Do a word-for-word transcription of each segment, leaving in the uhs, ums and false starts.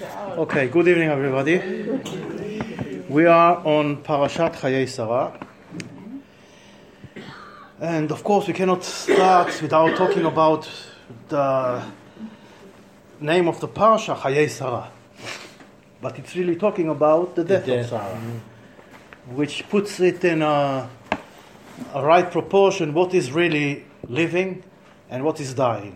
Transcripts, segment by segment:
Okay, good evening everybody. We are on Parashat Chayei Sarah. And of course we cannot start without talking about the name of the Parasha, Chayei Sarah. But it's really talking about the death, the death. of Sarah, mm-hmm. which puts it in a, a right proportion, what is really living and what is dying.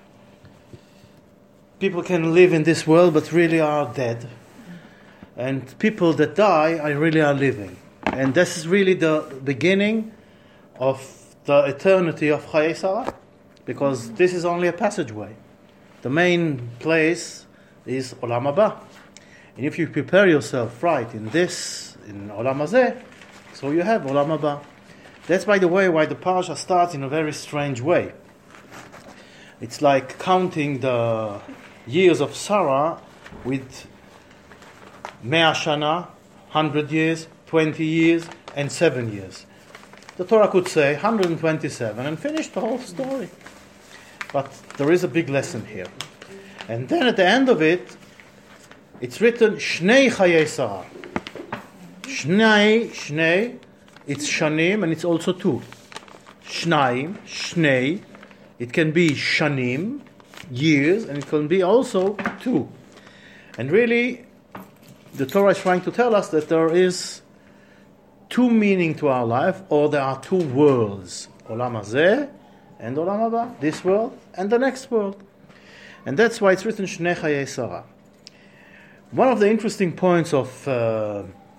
People can live in this world but really are dead. And people that die are really are living. And this is really the beginning of the eternity of Chayei Sarah, because this is only a passageway. The main place is Olam Haba. And if you prepare yourself right in this, in Olam Hazeh, so you have Olam Haba. That's, by the way, why the parasha starts in a very strange way. It's like counting the years of Sarah with Mea Shana, one hundred years, twenty years, and seven years. The Torah could say one hundred twenty-seven and finish the whole story. But there is a big lesson here. And then at the end of it, it's written Shnei Chayei Sarah. Shnei, Shnei, it's Shanim and it's also two. Shnaim, Shnei, it can be Shanim, years, and it can be also two. And really, the Torah is trying to tell us that there is two meaning to our life, or there are two worlds, Olam Hazeh and Olam Haba, this world and the next world. And that's why it's written Shnei Chayei Sarah. One of the interesting points of uh,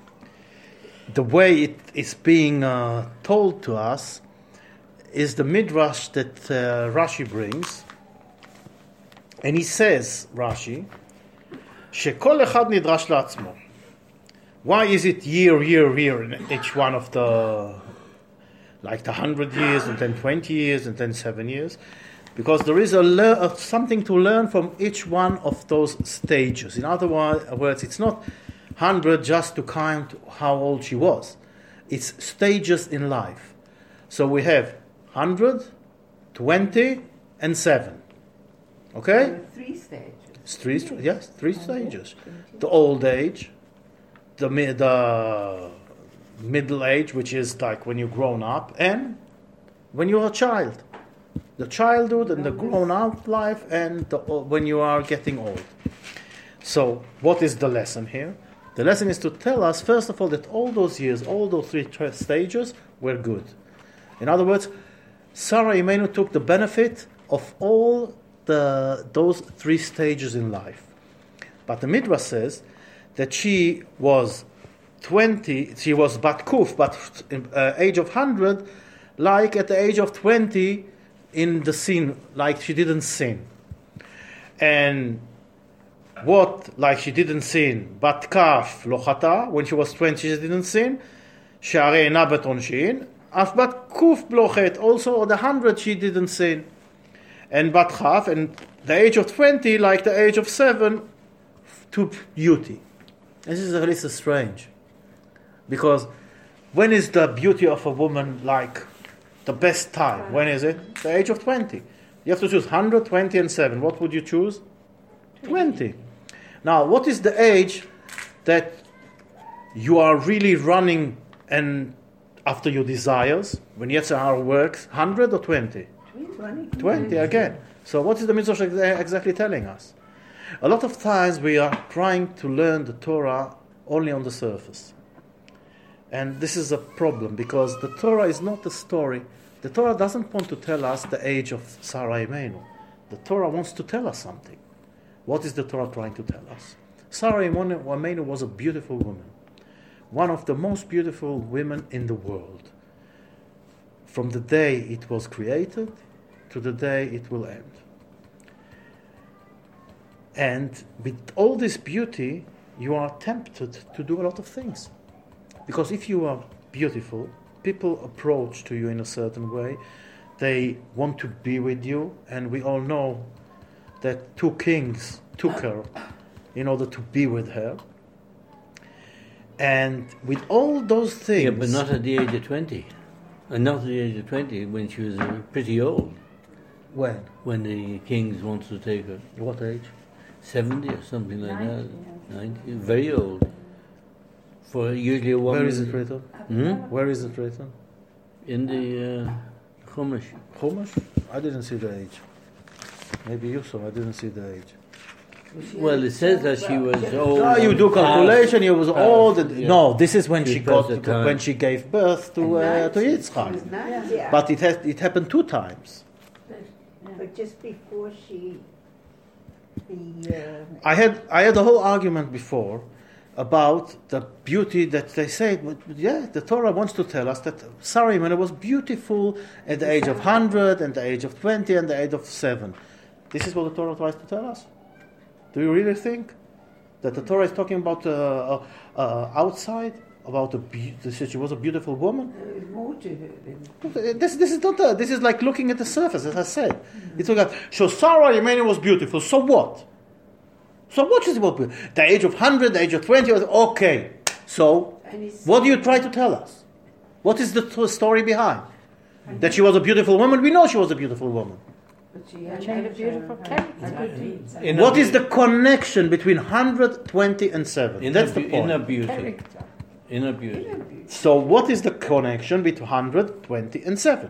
the way it is being uh, told to us is the midrash that uh, Rashi brings. And he says, Rashi, Shekol echad nidrash la'atzmo. Why is it year, year, year in each one of the, like the hundred years, and then twenty years, and then seven years? Because there is a le- something to learn from each one of those stages. In other words, it's not hundred just to count how old she was. It's stages in life. So we have hundred, twenty, and seven. Okay? There are three stages. Three, yes, three stages. The old age, the mid, the middle age, which is like when you're grown up, and when you're a child. The childhood and the grown-up life, and the, when you are getting old. So, what is the lesson here? The lesson is to tell us, first of all, that all those years, all those three stages were good. In other words, Sarah Imenu took the benefit of all the those three stages in life. But the Midrash says that she was twenty, she was Bat Kuf, but uh, age of one hundred, like at the age of twenty, in the sin, like she didn't sin. And what, like she didn't sin, Bat Kaf lo chata, when she was twenty she didn't sin, She'arei ena bet onshin, af Bat Kuf lo chet, also at the hundred she didn't sin. And Bat Chaf, and the age of twenty, like the age of seven, to beauty. This is a little strange. Because when is the beauty of a woman like the best time? When is it? The age of twenty. You have to choose one hundred, twenty, and seven. What would you choose? twenty. Now, what is the age that you are really running and after your desires? When Yetzer Hara works, one hundred or twenty? twenty. twenty again. So what is the Midrash exactly telling us? A lot of times we are trying to learn the Torah only on the surface. And this is a problem, because the Torah is not a story. The Torah doesn't want to tell us the age of Sarah Imenu. The Torah wants to tell us something. What is the Torah trying to tell us? Sarah Imenu was a beautiful woman. One of the most beautiful women in the world. From the day it was created to the day it will end. And with all this beauty, you are tempted to do a lot of things. Because if you are beautiful, people approach to you in a certain way. They want to be with you, and we all know that two kings took her in order to be with her. And with all those things... Yeah, but not at the age of twenty. And not at the age of twenty, when she was uh, pretty old. When? When the kings wanted to take her. What age? seventy or something like Ninety, that. yeah. ninety, very old. For usually a woman. Where is it written? Hmm? Where is it written? In the uh, Chumash. Chumash? I didn't see the age. Maybe you saw. I didn't see the age. Well, it says that she was old. No, you do calculation. You was past, old. And, yeah. No, this is when She she got passed the time. when she gave birth to uh, to She Yitzchak. was ninety. Yeah. But it has it happened two times. But just before she, the, uh, I had I had a whole argument before about the beauty that they say. But yeah, the Torah wants to tell us that Sarah Imenu was beautiful at the age of hundred, and the age of twenty, and the age of seven. This is what the Torah tries to tell us. Do you really think that the Torah is talking about uh, uh, uh, outside, about a be- that she was a beautiful woman? There is more to her than This, this is not. A, this is like looking at the surface, as I said. Mm-hmm. It's like, so Sarah Imenu was beautiful. So what? So what is what? The age of hundred, the age of twenty. Okay. So what do you try to tell us? What is the t- story behind? That she was a beautiful woman. We know she was a beautiful woman. But she had She had a beautiful character. good deeds. In What a is beau- the connection between hundred, twenty, and seven? in That's a, the beau- point. In a beauty. Character. In a beauty. So what is the connection between hundred, twenty, and seven?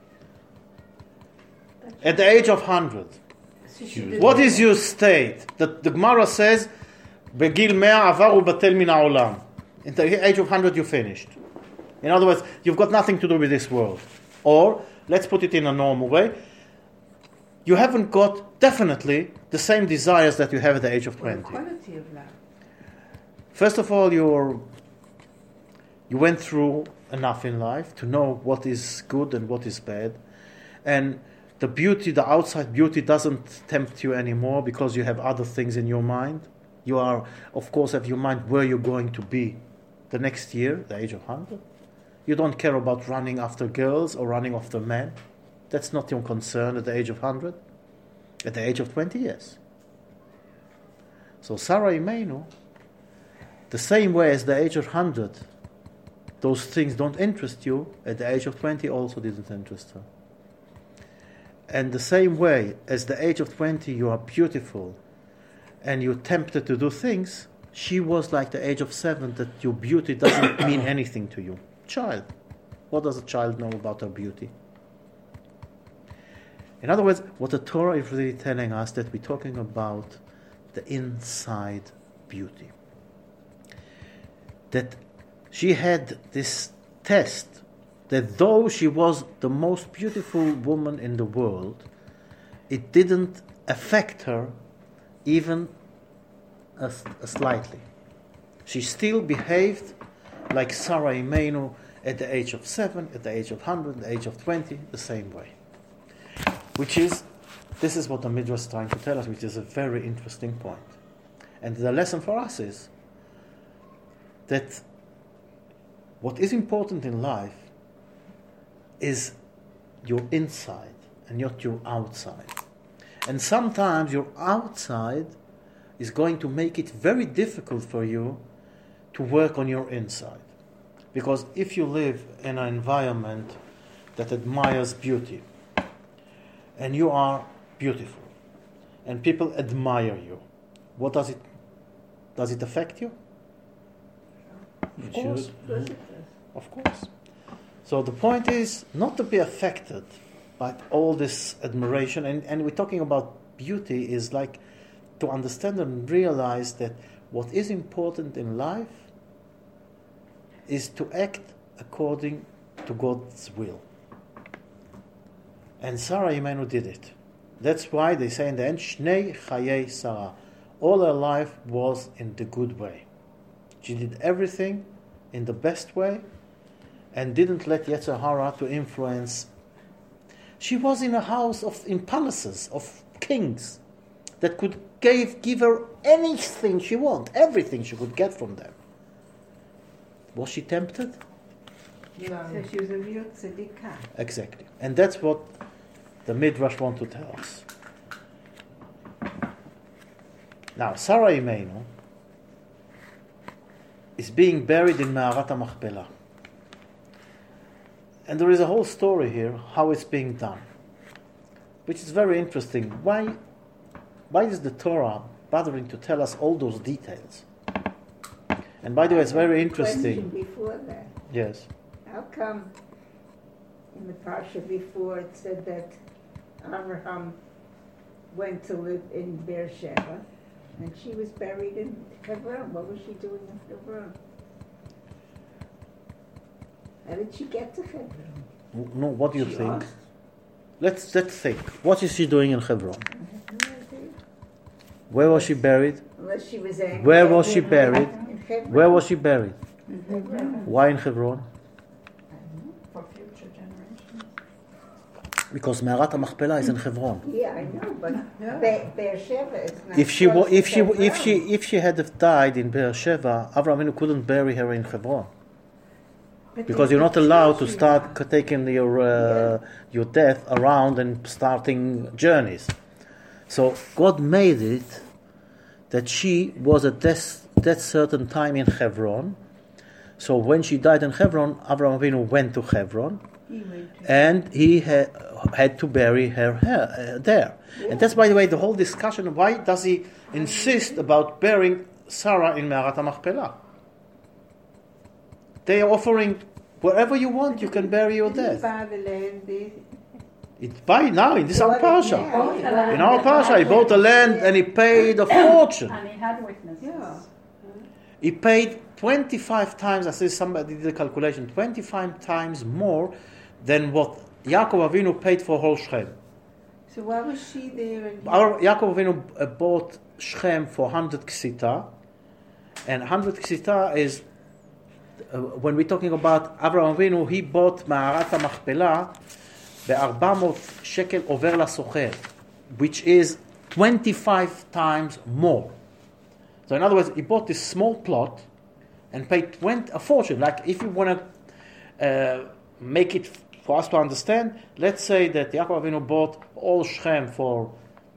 At the age of hundred, what is your state? That the Gemara says, "Begil mea avaru batel min ha'olam." In the age of hundred, you finished. In other words, you've got nothing to do with this world. Or let's put it in a normal way: you haven't got definitely the same desires that you have at the age of The twenty. quality of life. First of all, you're you went through enough in life to know what is good and what is bad, and the beauty, the outside beauty, doesn't tempt you anymore because you have other things in your mind. You are, of course, have your mind where you're going to be the next year, the age of hundred. You don't care about running after girls or running after men. That's not your concern at the age of hundred. At the age of twenty, yes. So Sarah Imenu, the same way as the age of hundred, those things don't interest you, at the age of twenty also didn't interest her. And the same way as the age of twenty you are beautiful and you're tempted to do things, she was like the age of seven, that your beauty doesn't mean anything to you. Child. What does a child know about her beauty? In other words, what the Torah is really telling us, that we're talking about the inside beauty. That she had this test, that though she was the most beautiful woman in the world, it didn't affect her even a, a slightly. She still behaved like Sarah Imenu at the age of seven, at the age of hundred, at the age of twenty, the same way. Which is, this is what the Midrash is trying to tell us, which is a very interesting point. And the lesson for us is that what is important in life is your inside and not your outside. And sometimes your outside is going to make it very difficult for you to work on your inside. Because if you live in an environment that admires beauty, and you are beautiful, and people admire you, what does it does it affect you? Of It course. should. Of course. So the point is not to be affected by all this admiration, and, and we're talking about beauty is like to understand and realize that what is important in life is to act according to God's will. And Sarah Imenu did it. That's why they say in the end, Shnei Chayei Sarah. All her life was in the good way. She did everything in the best way and didn't let Yetzer Hara to influence. She was in a house of, in palaces of kings that could give, give her anything she wanted, everything she could get from them. Was she tempted? So she was a real tzedikah. Exactly. And that's what the Midrash want to tell us. Now, Sarah Imenu is being buried in Me'arat HaMachpelah. And there is a whole story here, how it's being done, which is very interesting. Why, why does the Torah bothering to tell us all those details? And by the way, it's very interesting. Question before that. Yes. How come in the Parsha before it said that Abraham went to live in Beersheba and she was buried in Hebron? What was she doing in Hebron? How did she get to Hebron? No, what do you She think? asked. Let's let's think. What is she doing in Hebron? I have no idea. Where was she buried? Unless she was angry. Where was she In buried? Hebron. Where was she buried? In Hebron. Why in Hebron? For future generations. Because Me'arat HaMachpelah is in Hebron. Yeah, I know, but Yeah. Be- Beersheba is not If she wa- close if to she wa- if Hebron. she if she had have died in Beersheba, Avraham Avinu couldn't bury her in Hebron. But Because they you're not could allowed to teach you start that. c- taking your uh, your death around and starting journeys. So God made it that she was at that, that certain time in Hebron. So when she died in Hebron, Avraham Avinu went to Hebron, He went to- and he ha- had to bury her, her uh, there. And that's, by the way, the whole discussion. Why does he insist about burying Sarah in Me'arat HaMachpelah? They are offering wherever you want, you can bury your Didn't he death. buy the land there? It's by now in this our Bought it parsha. now. Bought the land. In our parsha, he bought the land and he paid a fortune. And he had witnesses. Yeah. He paid twenty-five times. I see somebody did the calculation. twenty-five times more than what Yaakov Avinu paid for whole Shechem. So why was she there? And Our Yaakov Avinu uh, bought Shechem for one hundred ksita, and one hundred ksita is uh, when we're talking about Avraham Avinu, he bought Me'arat HaMachpelah ב-ארבע מאות שקל over לסוחר, which is twenty-five times more. So in other words, he bought this small plot and paid twenty, a fortune. Like if you want to uh, make it for us to understand, let's say that Yaakov Avinu bought all Shechem for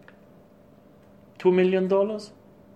two million dollars.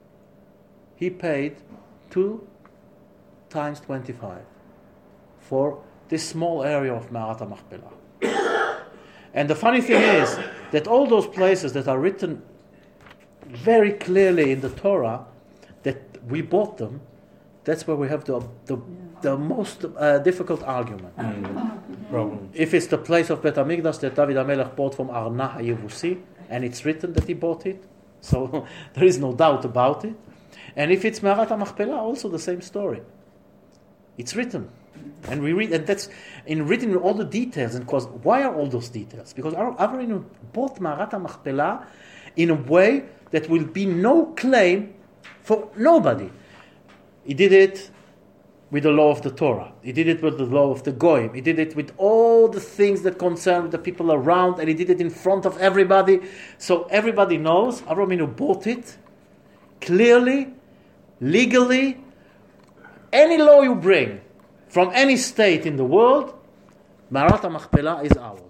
He paid two times twenty-five for this small area of Me'arat HaMachpelah. And the funny thing is that all those places that are written very clearly in the Torah, that we bought them, that's where we have the the, the most uh, difficult argument. Problem. If it's the place of Bet HaMikdash that David HaMelech bought from Arna HaYevusi, and it's written that he bought it, so there is no doubt about it. And if it's Me'arat HaMachpelah, also the same story. It's written. And we read, and that's in written all the details. And because why are all those details? Because Avraham bought Me'arat HaMachpelah in a way that will be no claim for nobody. He did it with the law of the Torah. He did it with the law of the Goyim. He did it with all the things that concern the people around, and he did it in front of everybody. So everybody knows Avraham bought it clearly, legally. Any law you bring from any state in the world, Me'arat HaMachpelah is ours.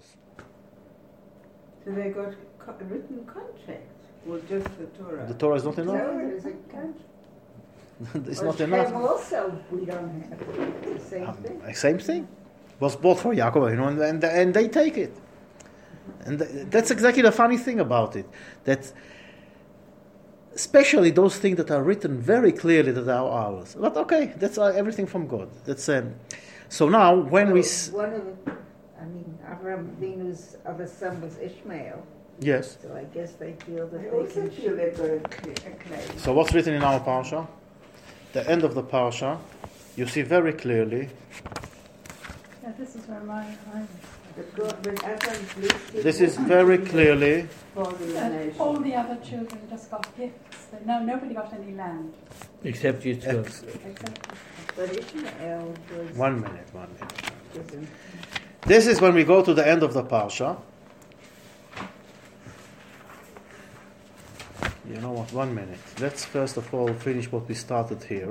So they got co- written contracts, or just the Torah? The Torah is not enough. No, there's a country. It's Or not Shem enough. also, we don't have the same thing. Uh, Same thing. Was bought for Yaakov, you know, and, and, and they take it. And th- that's exactly the funny thing about it. That especially those things that are written very clearly that are ours. But okay, that's uh, everything from God. That's um, so now when we s- One of the, I mean, Avraham Avinu's other son was Ishmael, yes. so I guess they feel that I they also can. feel they've got a cl- a claim. So what's written in our parsha? The end of the parsha, you see very clearly. Yeah, this is where my I was. But God, when Abraham's listed, This is very clearly. father of And nations. all the other children just got gifts. They, no, nobody got any land. Except Yitzchak. Ex- Except But Ishmael was. one minute, one minute. was in- This is when we go to the end of the parsha. You know what? One minute. Let's first of all finish what we started here.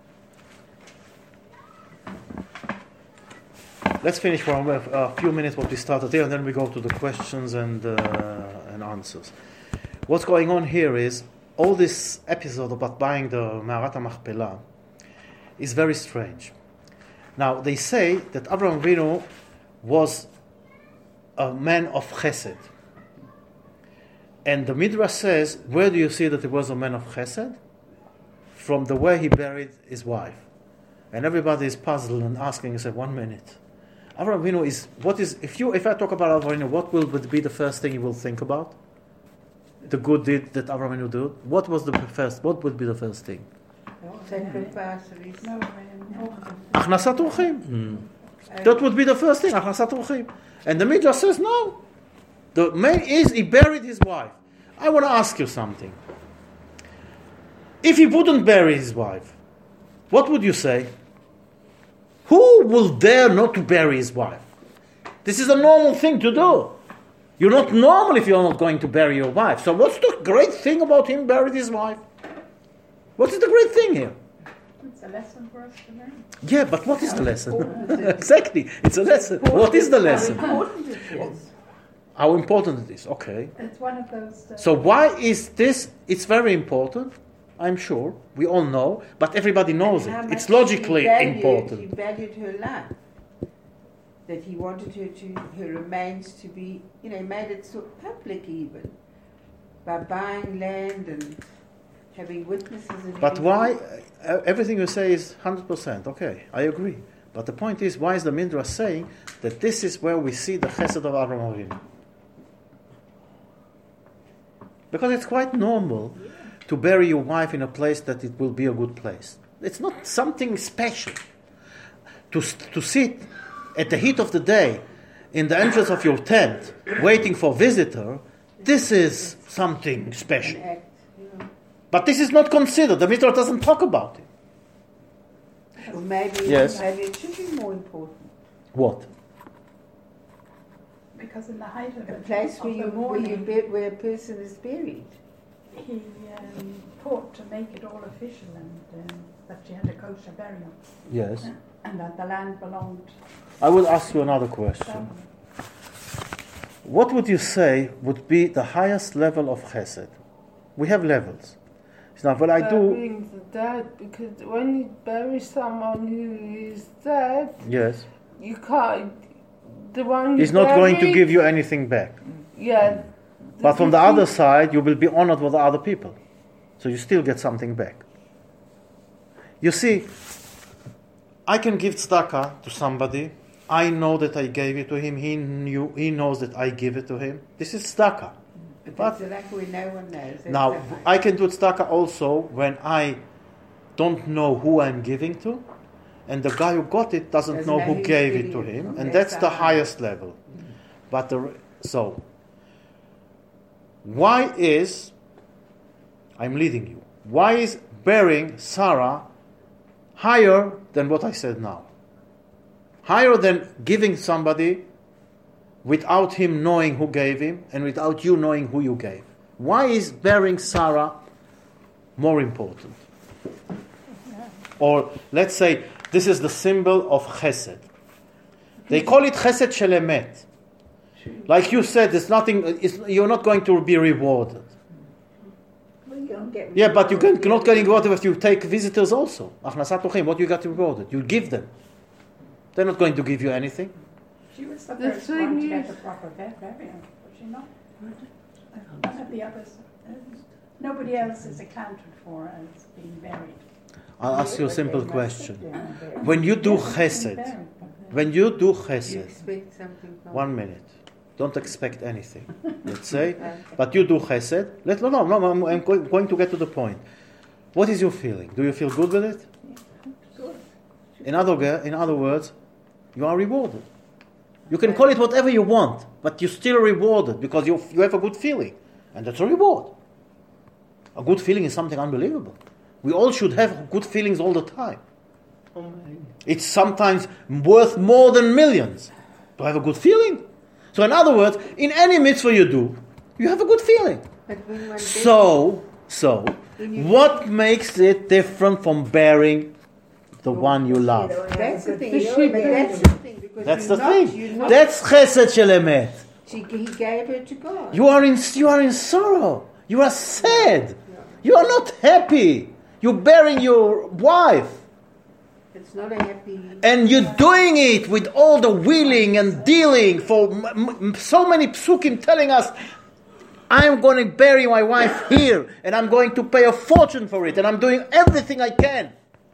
Let's finish for a, a few minutes what we started here, and then we go to the questions and uh, and answers. What's going on here is all this episode about buying the Me'arat HaMachpelah is very strange. Now they say that Avraham Avinu was a man of chesed. And the Midrash says, where do you see that he was a man of chesed? From the way he buried his wife. And everybody is puzzled and asking, he said, one minute. Avraham Avinu is, what is, if you, if I talk about Avraham Avinu, what will be the first thing you will think about? The good deed that Avraham Avinu did? What was the first, what would be the first thing? Sacrifices. No, no. Achnasat orchim. That would be the first thing, Achnasat orchim. And the Midrash says, no. The main is, he buried his wife. I want to ask you something. If he wouldn't bury his wife, what would you say? Who will dare not to bury his wife? This is a normal thing to do. You're not normal if you're not going to bury your wife. So what's the great thing about him burying his wife? What is the great thing here? It's a lesson for us to learn. Yeah, but what is the lesson? Exactly, it's a lesson. What is the lesson? How important it is. How important it is, okay. It's one of those... Uh, So why is this, it's very important, I'm sure, we all know, but everybody knows it. And how It's much logically he valued, important. He valued her life. That he wanted her to, her remains to be, you know, he made it so public even. By buying land and having witnesses and But everything. why, uh, everything you say is one hundred percent, okay, I agree. But the point is, why is the Midrash saying that this is where we see the chesed of Avraham Avinu? Because it's quite normal to bury your wife in a place that it will be a good place. It's not something special. To, to sit at the heat of the day in the entrance of your tent waiting for visitor, this is something special. An act, you know. But this is not considered. The Midrash doesn't talk about it. Or maybe, Yes. maybe it should be more important. What? because in the height of A it, place of where the you, where, you mourning, bur- where a person is buried. he um, fought to make it all official and um, that she had a kosher burial Yes. and that the land belonged I will ask you another to question. them. What would you say would be the highest level of chesed? We have levels. Now, what I do, Burying the dead, because when you bury someone who is dead, yes, you can't. The one you he's not going to bury- give you anything back. Yeah. But from the other side, you will be honored with the other people. So you still get something back. You see, I can give tzedakah to somebody. I know that I gave it to him. He knew. He knows that I give it to him. This is tzedakah. But But- that's like where no one knows. That's Now, so high. I can do tzedakah also when I don't know who I'm giving to, and the guy who got it doesn't, Doesn't know know who who's gave giving it to it him, from. and That's that's the the high. highest level. But the so, why is I'm leading you? Why is burying Sarah higher than what I said now? Higher than giving somebody without him knowing who gave him and without you knowing who you gave? Why is burying Sarah more important? Or let's say this is the symbol of chesed. They call it chesed shel emet. Like you said, there's nothing. It's, you're not going to be rewarded. Well, you don't get Yeah, but you can, rewarded. you're not getting rewarded if you take visitors also. Achnasat orchim, what you got rewarded? You give them. They're not going to give you anything. She was the, The first thing one to get is- the proper bed burial, was she not? None of the others. uh, Nobody else is accounted for as being buried. I'll ask you a But simple they must question. sit down there. When you do Yes, being chesed, buried, but, uh, when you do You chesed, expect something from one minute. Don't expect anything. Let's say, Okay. but you do chesed. Let no, no, no. I'm, I'm going, going to get to the point. What is your feeling? Do you feel good with it? Good. In other wo- in other words, you are rewarded. You can call it whatever you want, but you're still rewarded because you you have a good feeling, and that's a reward. A good feeling is something unbelievable. We all should have good feelings all the time. It's sometimes worth more than millions to have a good feeling. So, in other words, in any mitzvah you do, you have a good feeling. But when one So, so, what makes it different from bearing the one you love? buries- that's the thing. The you know, sheep but that's the thing because That's you're the not, thing. You're not, That's chesed shel emet. she, he gave her to God. You are in you are in sorrow. You are sad. You are not happy. You're burying your wife. It's not a happy. And you're doing it with all the wheeling and dealing for m- m- so many psukim telling us I'm going to bury my wife here, and I'm going to pay a fortune for it, and I'm doing everything I can.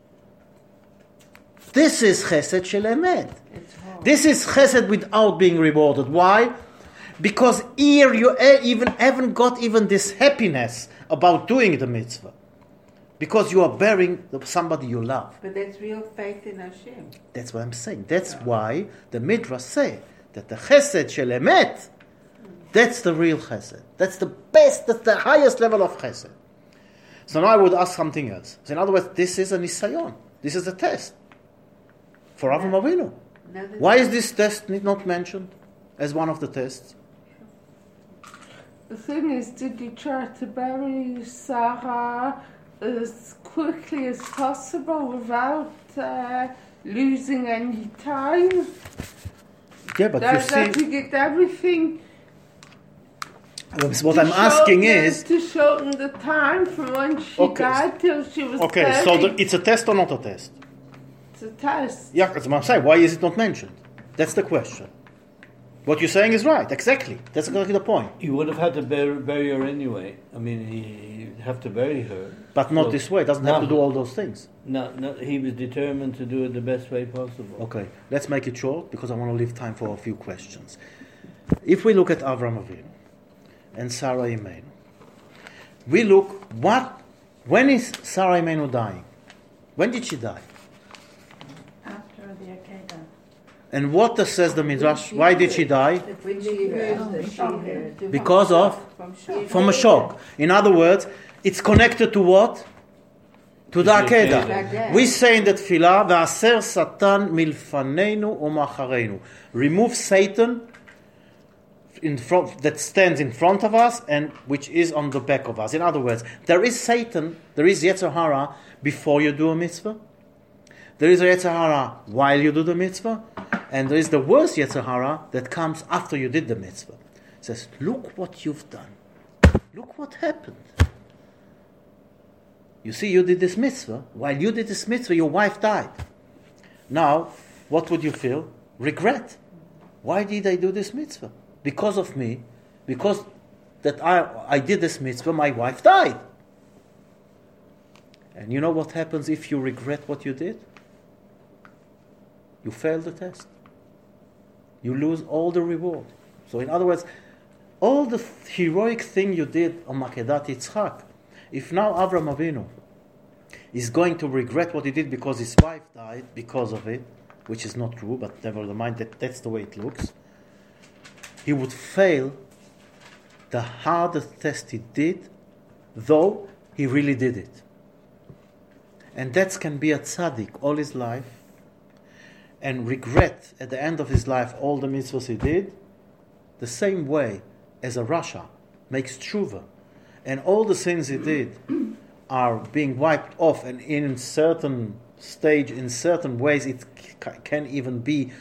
This is chesed shel emet. This is chesed without being rewarded. Why? Because here you even haven't got even this happiness about doing the mitzvah. Because you are burying somebody you love. But that's real faith in Hashem. That's what I'm saying. That's why the Midrash say that the chesed shel emet, that's the real chesed. That's the best, that's the highest level of chesed. So now I would ask something else. So in other words, this is a nisayon. This is a test for Avraham Avinu. No, Why is this test not mentioned as one of the tests? The thing is, did you try to bury Sarah as quickly as possible without uh, losing any time? Yeah, but that, you see, that you get everything. what to I'm asking shorten- is, to shorten the time from when she Okay. died till she was okay, so thirty. the, it's a test or not a test? It's a test. Yeah, that's what I'm saying. Why is it not mentioned? That's the question. What you're saying is right, exactly. That's exactly the point. You would have had to bury, bury her anyway. I mean, he, he'd have to bury her. But not So- this way. It doesn't have to No. do all those things. No, no, he was determined to do it the best way possible. Okay, let's make it short because I want to leave time for a few questions. If we look at Avraham Avinu and Sarah Imenu, we look, what, when is Sarah Imenu dying? When did she die? After the Akedah. And what does- says the Midrash? Why did she die? When she heard that she heard. Because of? From shock. From a shock. In other words, it's connected to what? To the To the Akedah. Akedah. We say in the Tefillah, "V'aser Satan milfanenu u'macharenu." Remove Satan in front, that stands in front of us and which is on the back of us. In other words, there is Satan, there is Yetzer Hara before you do a mitzvah. There is a Yetzer Hara while you do the mitzvah. And there is the worst Yetzer Hara that comes after you did the mitzvah. It says, look what you've done. Look what happened. You see, you did this mitzvah. While you did this mitzvah, your wife died. Now, what would you feel? Regret. Why did I do this mitzvah? Because of me. Because that I, I did this mitzvah, my wife died. And you know what happens if you regret what you did? You fail the test. You lose all the reward. So in other words, all the heroic thing you did on Makedat Yitzchak, if now Avraham Avinu is going to regret what he did because his wife died because of it, which is not true, but never mind, that, that's the way it looks, he would fail the hardest test he did, though he really did it. And that can be a tzaddik all his life, and regret at the end of his life all the mitzvahs he did, the same way as a Rasha makes tshuva, and all the sins he did are being wiped off, and in certain stage, in certain ways, it c- can even be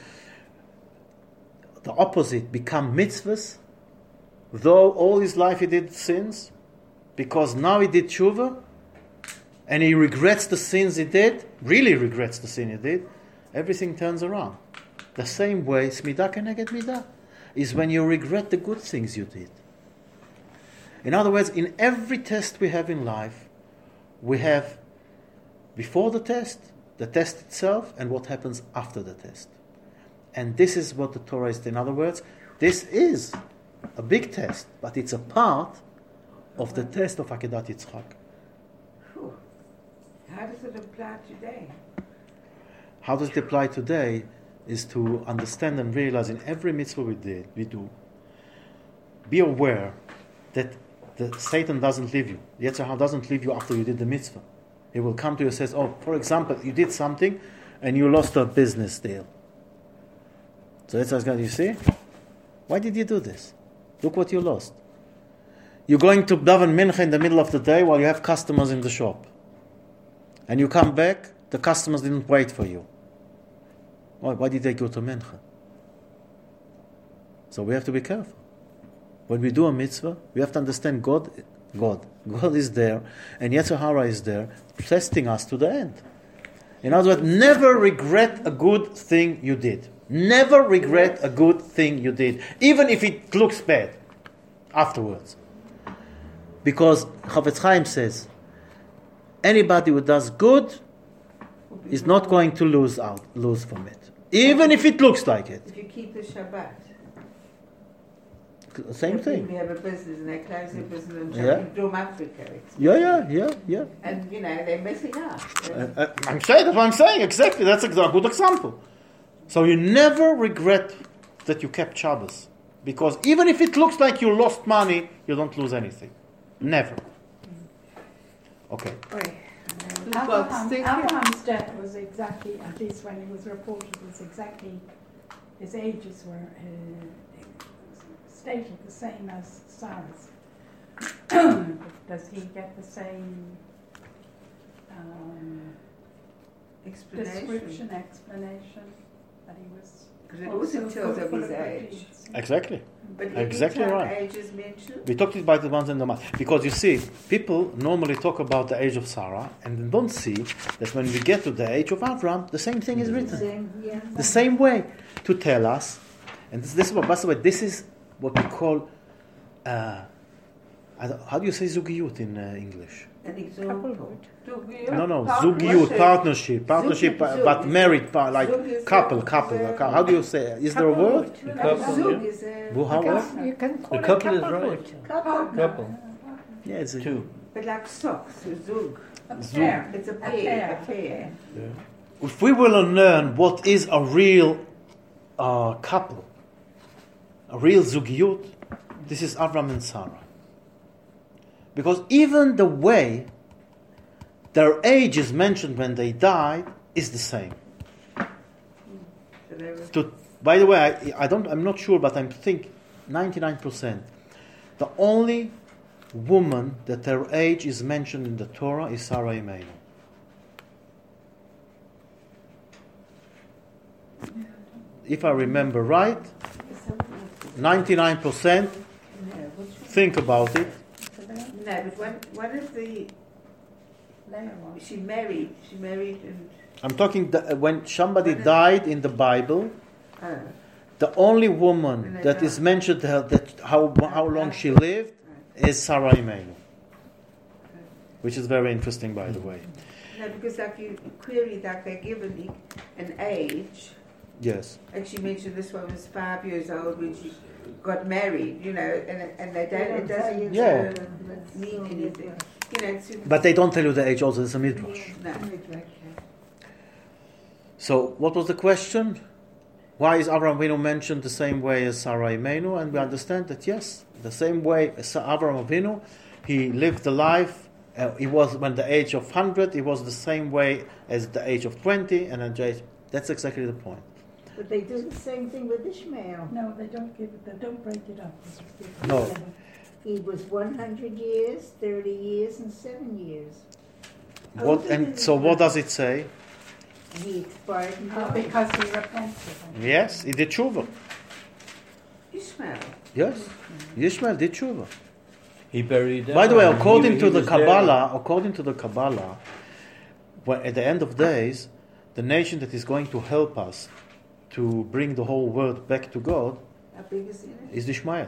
the opposite, become mitzvahs, though all his life he did sins, because now he did tshuva, and he regrets the sins he did, really regrets the sin he did, everything turns around. The same way, Smidah Keneged Midah, is when you regret the good things you did. In other words, in every test we have in life, we have before the test, the test itself, and what happens after the test. And this is what the Torah is. In other words, this is a big test, but it's a part of the test of Akedat Yitzchak. Phew. How does it apply today? How does it apply today is to understand and realize in every mitzvah we did, we do, be aware that the Satan doesn't leave you. The Yetzer Hara doesn't leave you after you did the mitzvah. He will come to you and says, oh, for example, you did something and you lost a business deal. So Yetzer Hara's going, you see? Why did you do this? Look what you lost. You're going to daven mincha in the middle of the day while you have customers in the shop. And you come back, the customers didn't wait for you. Why, why did they go to mincha? So we have to be careful. When we do a mitzvah, we have to understand God, God, God is there, and Yetzer Hara is there, testing us to the end. In other words, never regret a good thing you did. Never regret a good thing you did, even if it looks bad afterwards. Because Chavetz Chaim says, anybody who does good is not going to lose out, lose from it, even if it looks like it. If you keep the Shabbat. Same If thing. We have a business and they close their business in Yeah. in Drum Africa. It's- Yeah, yeah, yeah, yeah. And, you know, they're missing out. Uh, uh, I'm saying that's what I'm saying. Exactly. That's a a good example. So you never regret that you kept Shabbos, because even if it looks like you lost money, you don't lose anything. Never. Okay. Abraham, thinking- Abraham's death was exactly, at least when he was reported, was exactly, his ages were uh, stated the same as Sarah's. Does he get the same um, Explanation. description, explanation that he was? Because it also tells of full his good age. deeds? Exactly. But Exactly every time right. age is mentioned, We talked about the ones in the month. Because you see, people normally talk about the age of Sarah and they don't see that when we get to the age of Avram, the same thing is written. Same, yeah. The same way to tell us, and this, this is what, by the way, this is what we call, uh, I don't- how do you say zugiyut in uh, English? an example. No, no, Partnership. zugiyut, partnership, partnership, Zug- uh, zug but is- married, pa- like zug is couple, a- couple. is a- uh, cou- How do you say? Is there a word? The couple, Zug yeah. is a, Well, how what? You can call The it couple is couplehood. right. Couple. Couple. Yeah, it's a, Two. but like socks, a zug. A Zug. pair. It's a A pair, pair. a pair. if we will learn what is a real uh, couple, a real zugiyut, this is Avram and Sarah. Because even the way their age is mentioned when they died is the same. So they were, To, by the way, I, I don't, I'm not sure, but I think ninety-nine percent. The only woman that her age is mentioned in the Torah is Sarah Imenu. If I remember right, ninety-nine percent. no, which Think about it. one? No, but one, one of the, Leah was. she married, she married and, I'm talking the, when somebody died in the Bible. oh, The only woman When they that is died. mentioned that, that how how long she lived is Sarah Imenu, which is very interesting, by the way. no, because like you query that they're given the- an age, Yes. and she mentioned this one was five years old when she got married, you know, and and they don't, it doesn't Yeah. uh, mean anything, you know. It's, But they don't tell you the age. Also, it's a midrash. no. So, what was the question? Why is Avraham Avinu mentioned the same way as Sarah Imenu? And we understand that yes, the same way as Avraham Avinu, he lived the life. Uh, he was when the age of hundred. He was the same way as the age of twenty, and then the age- that's exactly the point. But they do the same thing with Ishmael. No, they don't give it, they don't break it up. No. He was one hundred years, thirty years, and seven years. What and so what does it say? He expired in Uh, July. because he repented. Yes, he did tshuva. Ishmael. Yes, Yishmael did tshuva. He buried them. By the way, and according he- to he the was there. Kabbalah, according to the Kabbalah, when, at the end of days, the nation that is going to help us to bring the whole world back to God How big is it? is Ishmael.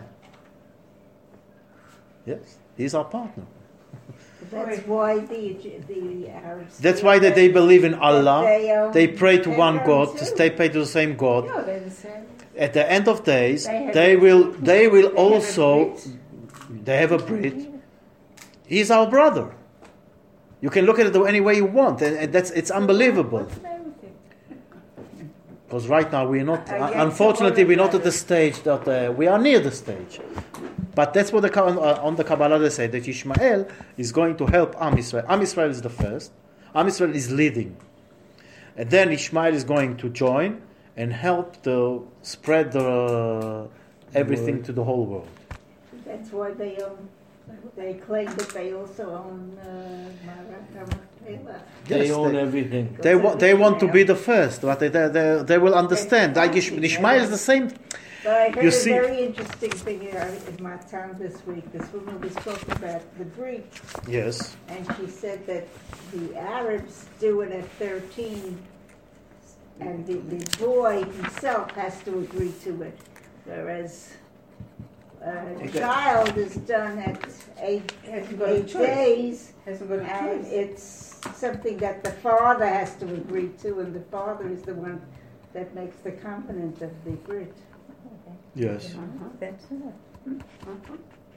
Yes, he's our partner. That's why the the Arabs. That's why that they believe in Allah. They, um, They pray to one Abraham God, too. to stay pray to the same God. No, they're the same. At the end of days, They have they a- will they will They have a also Brit. they have a Brit. He's our brother. You can look at it any way you want, and, and that's it's unbelievable. What's the name of it? Because right now we're not, Uh, yes, unfortunately, all we're not of at the stage that uh, we are near the stage. But that's what the, Ka- uh, on the Kabbalah they say that Ishmael is going to help Am Israel. Am Israel is the first. Am Israel is leading, and then Ishmael is going to join and help to spread the everything Word. to the whole world. That's why they own. They claim that they also own uh, Marat Taylor. They Yes, own they- everything. They, wa- they want to be the first, but they, they, they, they will understand. Like Ish- Ishmael is the same. But I heard You a see- very interesting thing here in my town this week. This woman was talking about the Greek, Yes. and she said that the Arabs do it at thirteen, and the, the boy himself has to agree to it, whereas a child is done at eight, Hasn't got a eight choice. days, Hasn't got a and choice. it's something that the father has to agree to, and the father is the one that makes the covenant of the brit. Yes. Uh-huh. That's it. Uh-huh.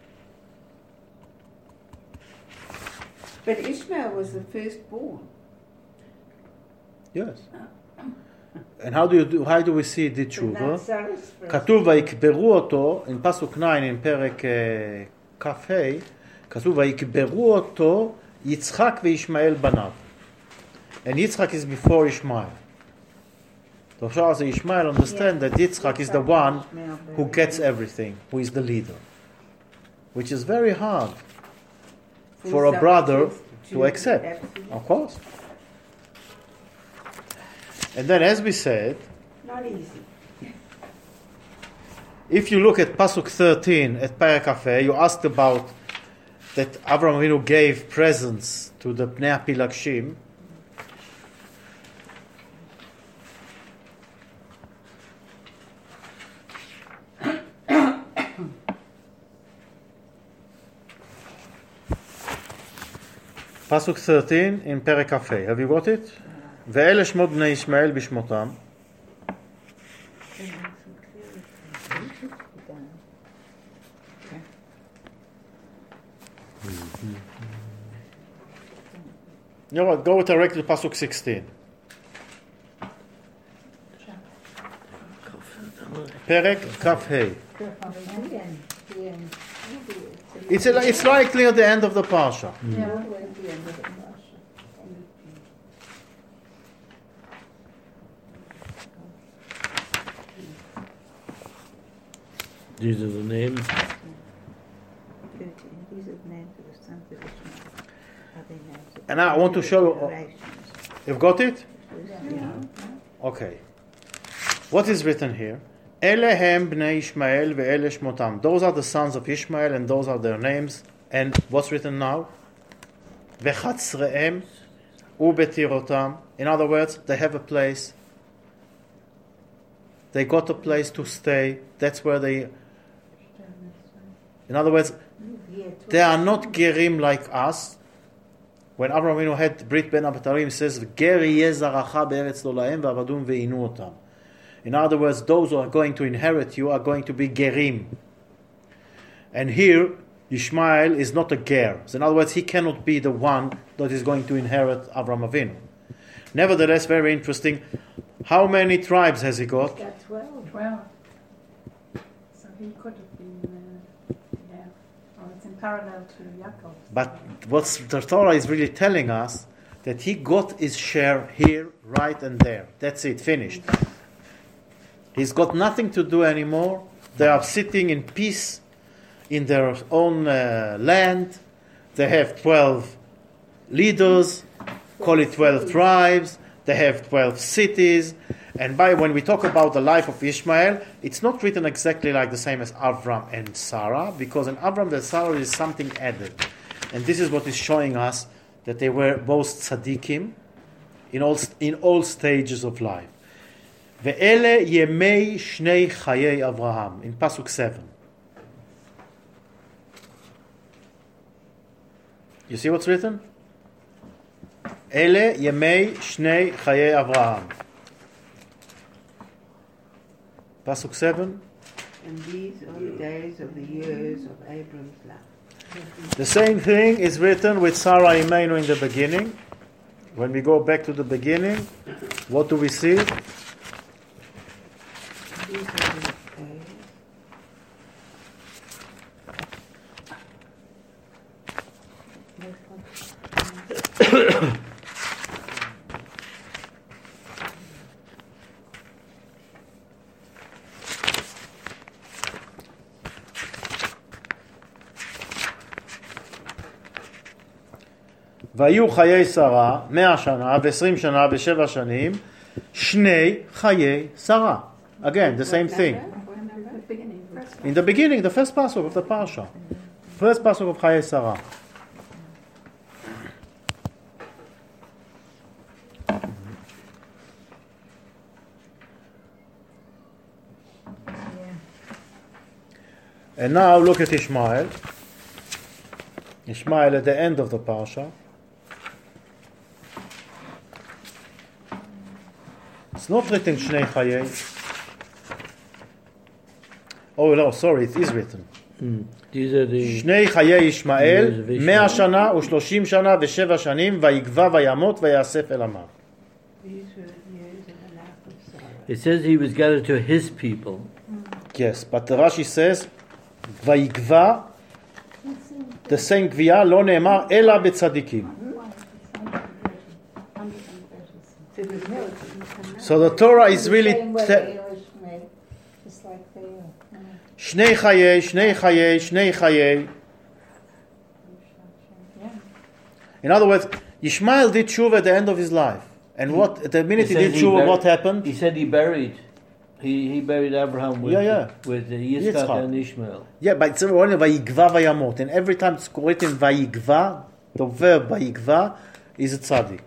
But Ishmael was the firstborn. Yes. And how do you do, how do we see the But tshuva? not Sarah's first. כתוב ויקברו אותו, in פסוק nine in פרק uh, כ"ה, כתוב ויקברו אותו יצחק וישמעאל בניו. And Yitzchak is before Ishmael. So Charles and Ishmael understand Yeah. that Yitzchak is the one Ishmael who buried gets him. everything, who is the leader. Which is very hard For for a someone brother to- to accept. Absolutely. Of course. And then as we said, Not easy. if you look at Pasuk thirteen at Perek Kafeh, you asked about that Avraham Avinu gave presents to the Pnei Pilagshim. Pasuk thirteen in Perek Kafeh. Have you got it? ואלה שמות בני ישמעאל בשמותם. You know what? Go directly to Pasuk sixteen. Perek Kaf Hey. The end, the end. It's a, it's likely at the end of the parsha. Yeah. All the way at the end of the Pasha. These are the names. These are the names of the sons of Ishmael. Are they names of And now I want to show you. generations? You've got it? Yeah. Okay. What is written here? Ele hem bnei Ishmael ve'ele shmotam. Those are the sons of Ishmael and those are their names. And what's written now? Vechatzreem ubetirotam. In other words, they have a place. They got a place to stay. That's where they... In other words, they are not gerim like us. When Avraham Avinu had Brit Ben Abatarim, he says, "Ger yeh zaracha be'eretz lo lahem ve'avadum ve'inu otam." In other words, those who are going to inherit you are going to be gerim. And here, Ishmael is not a ger. So in other words, he cannot be the one that is going to inherit Avraham Avinu. Nevertheless, very interesting. How many tribes has he got? Got twelve. Twelve. So he could have been, uh, yeah, or it's in parallel to Yaakov. But what the Torah is really telling us, that he got his share here, right and there. That's it, finished. He's got nothing to do anymore. They are sitting in peace in their own uh, land. They have twelve leaders, call it twelve tribes. They have twelve cities. And by when we talk about the life of Ishmael, it's not written exactly like the same as Avram and Sarah, because in Avram and Sarah is something added. And this is what is showing us that they were both tzaddikim in all, in all stages of life. Ve'ele yemei shnei chayei Avraham, in Pasuk seven. You see what's written? Ele yemei shnei chayei Avraham. Pasuk seven. And these are the days of the years of Abram's life. The same thing is written with Sarah Imeinu in the beginning. When we go back to the beginning, what do we see? These are the days. והיו חיי שרה מאה שנה ועשרים שנה ושבע שנים שני חיי שרה. Again, the same thing. What number? The beginning, first one. In the beginning, the first pasuk of the parsha. First pasuk of חיי שרה. And now look at Ishmael. Ishmael at the end of the parsha. It's not written Shnei Chayei. Oh no, sorry, it is written. Mm. These are the שני חיי ישמעאל, Years of Ishmael. מאה שנה ושלושים שנה ושבע שנים, ויגבע וימות ויאסף אל עמיו. These were years in the life of Sarah. It says he was gathered to his people. Yes, but the Rashi says, ויגבע, the same גביעה לא נאמר אלא בצדיקים. So the milk, So the Torah is really Same way te- English made, just like they are. שני חיי, שני חיי, שני חיי. In other words, Ishmael did tshuva at the end of his life. And what, at the minute he, said did he tshuva, bur- what happened? He said he buried. He he buried Abraham with Yeah, yeah. with uh, Yitzchak Yitzchak. and Ishmael. Yeah, but it's only ויגבע וימות. And every time it's written ויגבע, the verb ויגבע is a tzaddik.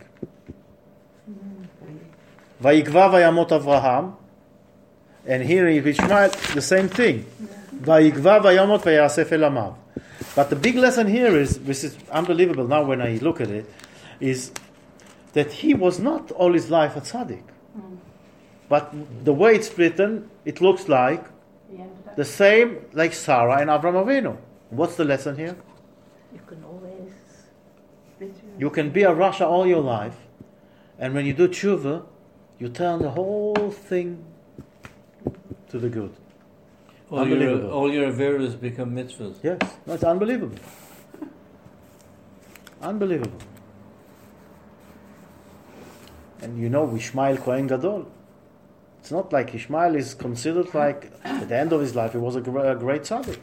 ויגבע וימות אברהם. And here in Ishmael, the same thing. ויגבע וימות ויאסף אל עמיו. But the big lesson here is, which is unbelievable now when I look at it, is that he was not all his life a tzaddik. But the way it's written, it looks like He ended up the same like Sarah and Avraham Avinu. What's the lesson here? You can always. You can be a Rasha all your life, and when you do tshuva, you turn the whole thing to the good. All your Unbelievable. all your averas become mitzvahs. Yes, no, it's unbelievable. Unbelievable. And you know, Ishmael Kohen Gadol. It's not like Ishmael is considered like, at the end of his life, he was a, gr- a great tzaddik.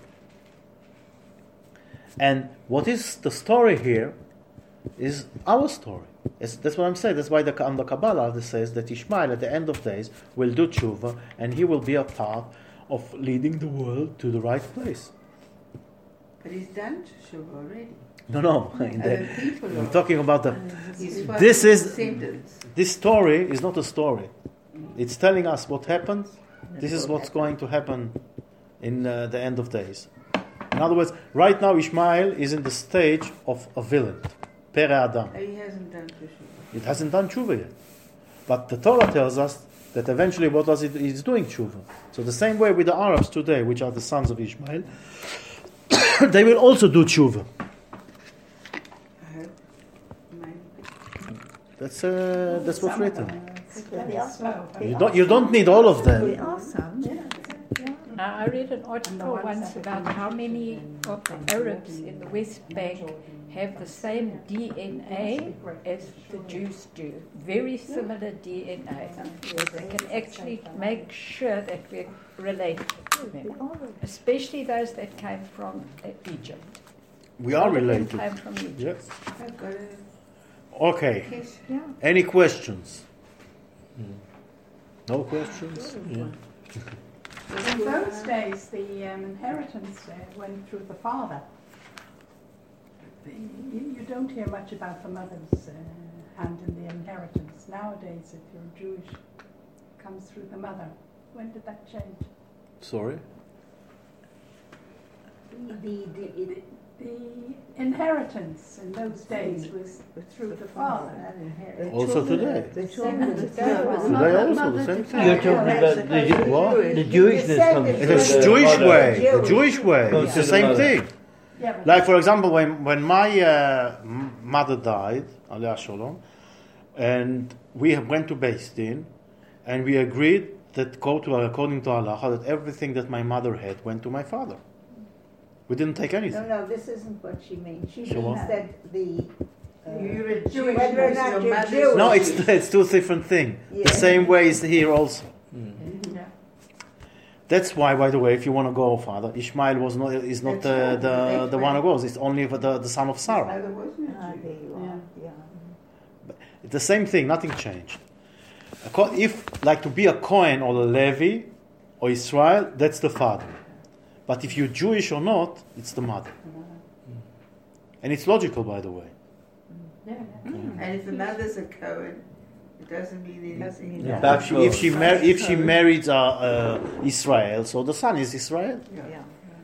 And what is the story here is our story. It's, that's what I'm saying. That's why the, on the Kabbalah it says that Ishmael at the end of days will do tshuva and he will be a part of leading the world to the right place. But he's done Shuv already. No, no. In the, Other people I'm are. talking about the. His This first is- descendants. This story is not a story. It's telling us what happened. This is what's going to happen in uh, the end of days. In other words, right now Ishmael is in the stage of a villain, Pere Adam. He hasn't done Shuv. It hasn't done tshuva yet. But the Torah tells us that eventually what does it? He's doing tshuva. So the same way with the Arabs today, which are the sons of Ishmael, they will also do tshuva. I hope. Maybe. That's uh, that's what's Some of written. them, it's There very are slow, some- but- You don't you don't need all of There them. are some. Now, I read an And the article ones once that about are how many of the Arabs in the West Bank have the same D N A as the Jews do. Very similar D N A. They can actually make sure that we're related to them, especially those that came from uh, Egypt. We are All of them related. Came from Egypt. Yes. I've got a Okay. kiss. Any questions? No questions? Yeah. In those days, the um, inheritance uh, went through the father. The, you, you don't hear much about the mother's uh, hand in the inheritance. Nowadays, if you're Jewish, it comes through the mother. When did that change? Sorry? The, the, the, The inheritance in those days was through the father. Also today. The children- children. Today also the same thing. You're talking about the, Ju- What? the Jewishness comes It's through a the Jewish mother. way. The Jewish. Jewish way. Goes It's to the the same mother. thing. Yeah, but Like for example, when when my uh, m- mother died, Aleh Shalom, and we went to Beis Din, and we agreed that go to according to Allah that everything that my mother had went to my father. We didn't take No, anything. no, this isn't what she means. She So means what? that the. uh, You're a Jewish. Whether or not your you're mother's Jewish. No, it's it's two different things. Yeah. The same way is here also. yeah. That's why, by the way, if you want to go, Father, Ishmael was not is not That's the right. the, That's the right. one who goes. It's only for the, the son of Sarah. Mother wasn't Ah, a Jew. there you are. Yeah. It's the same thing. Nothing changed. A co- If like to be a Cohen or a Levi or Israel, that's the father. But if you're Jewish or not, it's the mother. And it's logical, by the way. Yeah, yeah. And if the mother's a Cohen, it doesn't mean anything. Yeah. If she if she, mar- if she married uh, uh, Israel, so the son is Israel. Yeah. Yeah.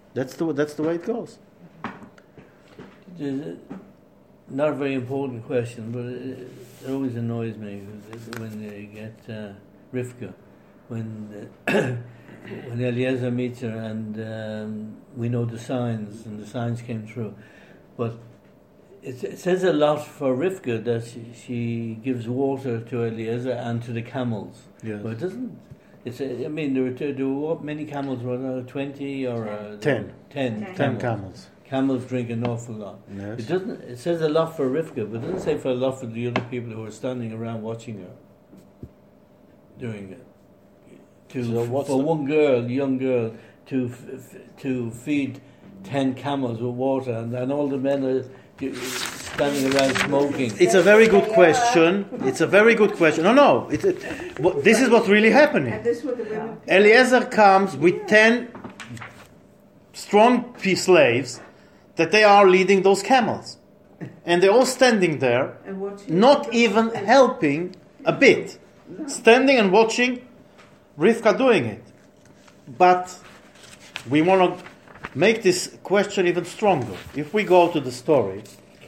That's the that's the way it goes. There's a- Not a very important question, but it, it always annoys me when they get uh, Rivka, when uh, when Eliezer meets her, and um, we know the signs, and the signs came true. But it, it says a lot for Rivka that she, she gives water to Eliezer and to the camels. Yes. But it doesn't. It's a, I mean, there were, there were what many camels were there? Twenty or uh, Ten. Ten. Ten. Ten camels. Camels drink an awful lot. Yes. It doesn't. It says a lot for Rivka, but it doesn't say for a lot for the other people who are standing around watching her doing it. To So what's for the- one girl, young girl, to f- f- to feed ten camels with water, and, and all the men are uh, standing around smoking. It's a very good question. It's a very good question. No, no. It, it, what- this is what's really happening. And this was the women. Eliezer comes with ten strong p- slaves that they are leading those camels. And they're all standing there, And watching. not even helping a bit. Standing and watching Rivka doing it. But we want to make this question even stronger. If we go to the story,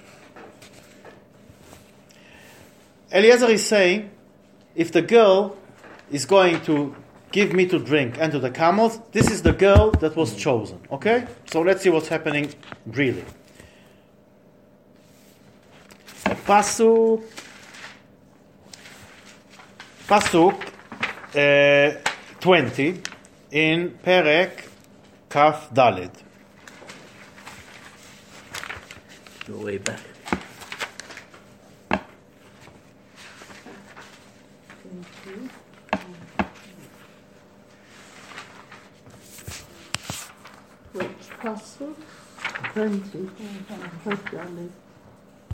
Eliezer is saying, if the girl is going to give me to drink and to the camels, this is the girl that was chosen. Okay? So let's see what's happening really. Pasuk, Pasuk uh, twenty in Perek Kaf Daled. Go way back. Which pasuk? Twenty. Dalit.